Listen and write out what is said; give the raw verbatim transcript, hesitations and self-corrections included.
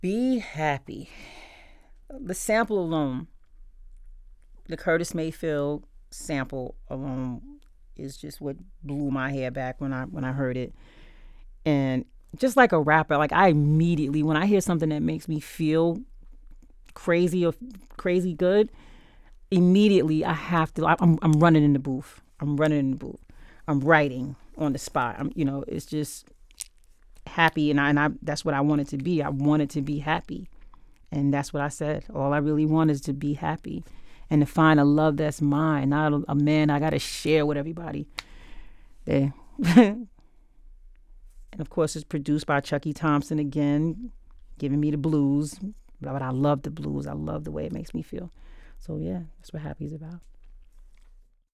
Be happy. The sample alone, the Curtis Mayfield sample alone, is just what blew my hair back when I when I heard it. And just like a rapper, like I immediately when I hear something that makes me feel crazy or crazy good, immediately I have to. I'm I'm running in the booth. I'm running in the booth. I'm writing on the spot. I'm you know it's just happy, and I and I that's what I wanted to be. I wanted to be happy, and that's what I said. All I really want is to be happy, and to find a love that's mine, not a, a man I got to share with everybody. There. And of course, it's produced by Chucky Thompson again, giving me the blues. But I love the blues. I love the way it makes me feel. So yeah, that's what happy is about.